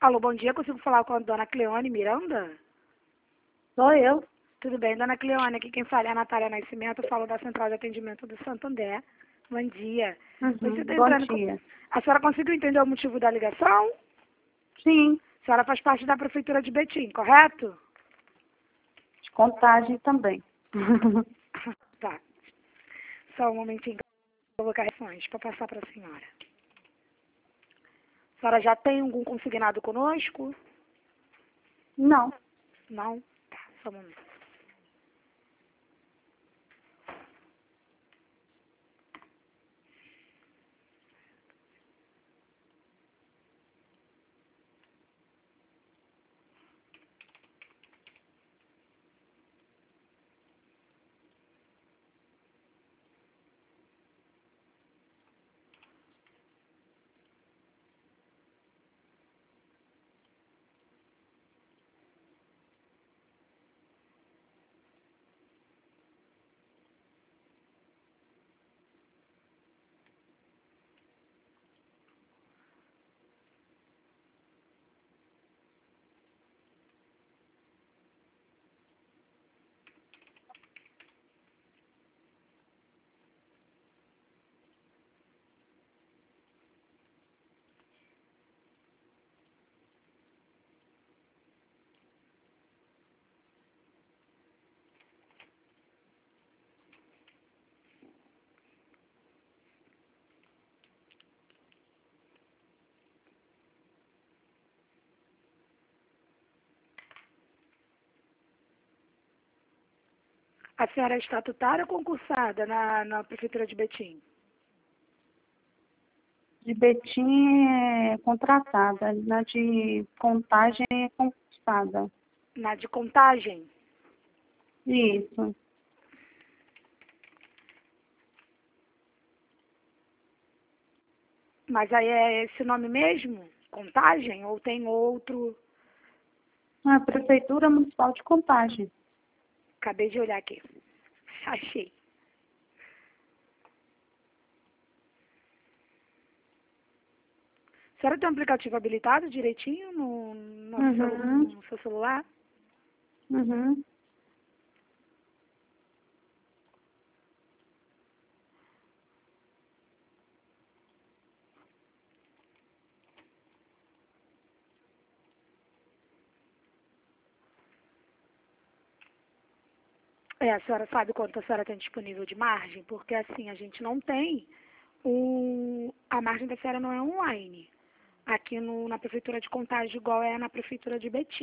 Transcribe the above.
Alô, bom dia. Consigo falar com a dona Cleone Miranda? Sou eu. Tudo bem, dona Cleone. Aqui quem fala é a Natália Nascimento. Eu falo da Central de Atendimento do Santander. Bom dia. Você tá Bom entrando dia. A senhora conseguiu entender o motivo da ligação? Sim, A senhora faz parte da Prefeitura de Betim, correto? de Contagem também. Tá. Só um momentinho que eu vou colocar reações para passar para a senhora. A senhora já tem algum consignado conosco? Não. Não? Tá, só um momento. A senhora é estatutária ou concursada na Prefeitura de Betim? De Betim é contratada. Na de Contagem é concursada. Na de Contagem? Isso. Mas aí é esse nome mesmo? Contagem? Ou tem outro? A Prefeitura Municipal de Contagem. Acabei de olhar aqui. Achei. A senhora tem um aplicativo habilitado direitinho no seu celular? Uhum. A senhora sabe quanto a senhora tem disponível de margem? Porque assim, a gente não tem a margem da senhora não é online. Aqui na Prefeitura de Contagem, igual é na Prefeitura de Betim.